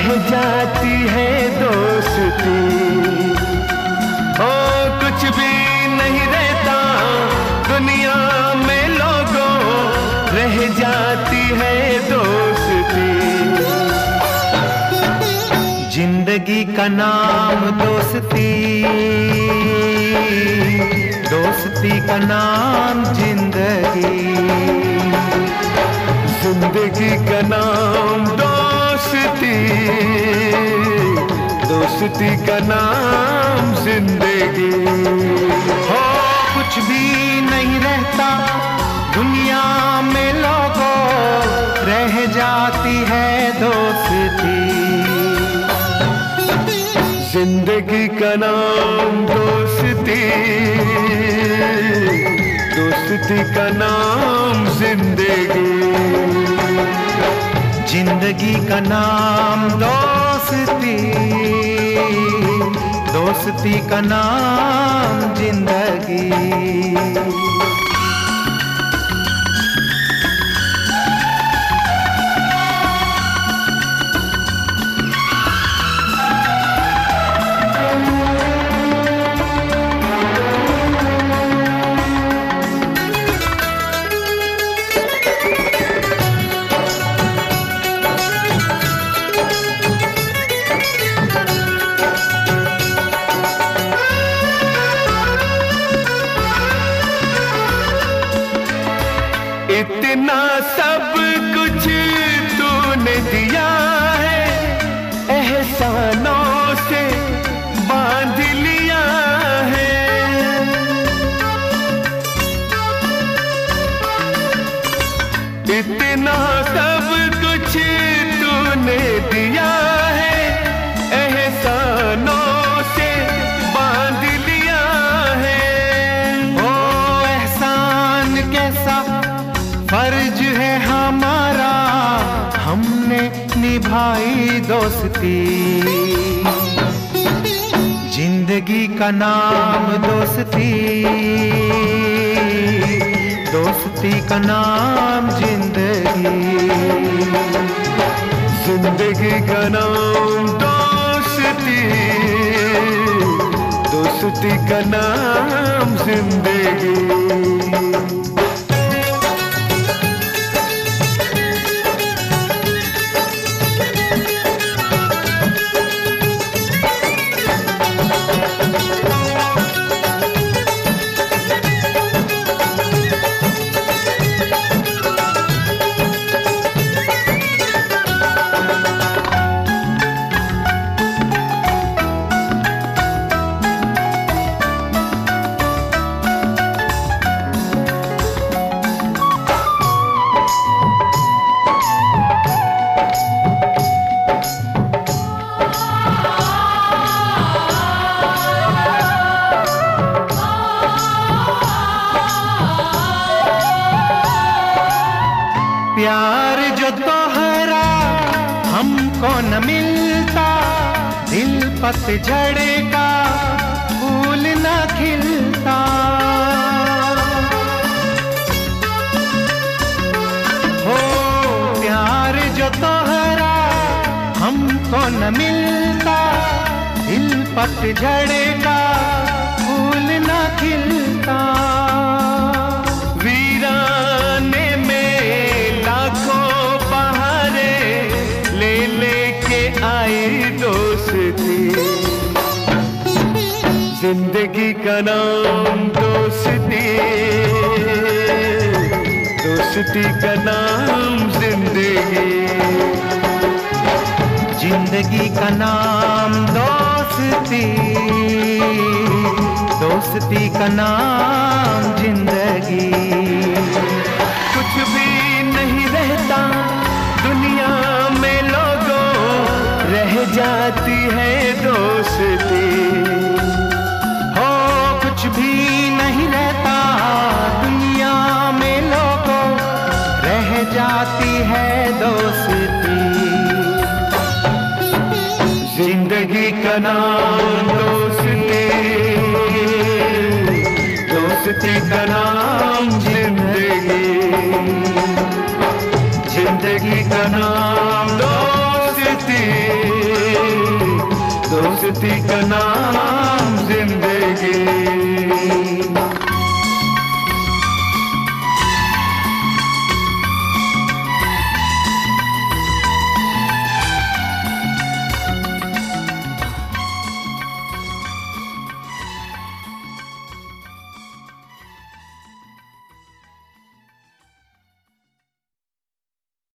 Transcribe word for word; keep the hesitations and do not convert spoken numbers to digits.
रह जाती है दोस्ती। ओ कुछ भी नहीं रहता दुनिया में लोगों, रह जाती है दोस्ती। जिंदगी का नाम दोस्ती, दोस्ती का नाम जिंदगी, जिंदगी का नाम दोस्ती, दोस्ती का नाम जिंदगी। हो कुछ भी नहीं रहता दुनिया में लोगों, रह जाती है दोस्ती। जिंदगी का नाम दोस्ती, दोस्ती का नाम जिंदगी, जिंदगी का नाम दोस्ती, दोस्ती का नाम जिंदगी। इतना सब कुछ तूने दिया है, एहसानों से बांध लिया है। इतना सब कुछ तूने दिया है, एहसानों से बांध लिया है। ओ एहसान कैसा फर्ज है हमारा, हमने निभाई दोस्ती। जिंदगी का नाम दोस्ती, दोस्ती का नाम जिंदगी, जिंदगी का नाम दोस्ती, दोस्ती का नाम जिंदगी। प्यार जो तोहरा हमको न मिलता, दिल पतझड़ का फूल न खिलता। हो प्यार जो तोहरा हमको न मिलता, दिल पतझड़ का फूल न खिलता। आई दोस्ती, जिंदगी का नाम दोस्ती, दोस्ती का नाम जिंदगी, जिंदगी का नाम दोस्ती, दोस्ती का नाम जिंदगी। कुछ भी नहीं रहता दुनिया में लोगों, रह जाती है दोस्ती। हो कुछ भी नहीं रहता दुनिया में लोगों, रह जाती है दोस्ती। जिंदगी का नाम दोस्ती, दोस्ती का नाम जिंदगी, जिंदगी का नाम दोस्ती। दोस्ती का नाम